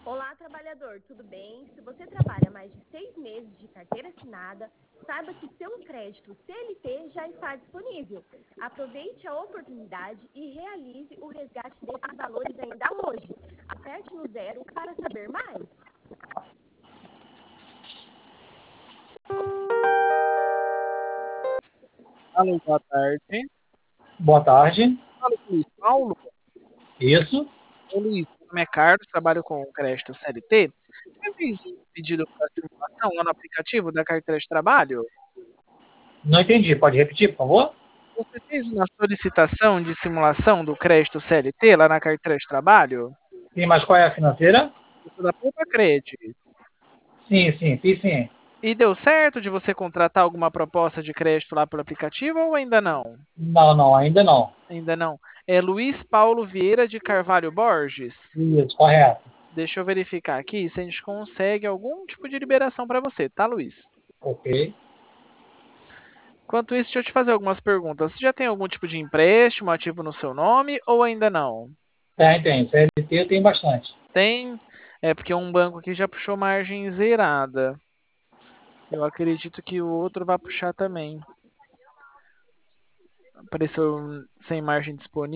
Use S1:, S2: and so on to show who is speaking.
S1: Olá, trabalhador, tudo bem? Se você trabalha mais de 6 meses de carteira assinada, saiba que seu crédito CLT já está disponível. Aproveite a oportunidade e realize o resgate desses valores ainda hoje. Aperte no zero para saber mais.
S2: Alô, boa tarde.
S3: Boa tarde.
S2: Falo com o Luiz Paulo.
S3: Isso.
S2: Oi, Luiz, meu nome é Carlos, trabalho com o crédito CLT. Você fez um pedido para simulação lá no aplicativo da carteira de trabalho?
S3: Não entendi. Pode repetir, por favor?
S2: Você fez uma solicitação de simulação do crédito CLT lá na carteira de trabalho?
S3: Sim, mas qual é a financeira?
S2: Eu sou da Poupa Cred.
S3: Sim, fiz sim.
S2: E deu certo de você contratar alguma proposta de crédito lá pelo aplicativo ou ainda não?
S3: Não, ainda não.
S2: Ainda não. É Luiz Paulo Vieira de Carvalho Borges?
S3: Isso, correto.
S2: Deixa eu verificar aqui se a gente consegue algum tipo de liberação para você, tá, Luiz?
S3: Ok.
S2: Enquanto isso, deixa eu te fazer algumas perguntas. Você já tem algum tipo de empréstimo ativo no seu nome ou ainda não?
S3: Tem. CLT eu tenho bastante.
S2: Tem? É porque um banco aqui já puxou margem zerada. Eu acredito que o outro vai puxar também. Apareceu sem margem disponível.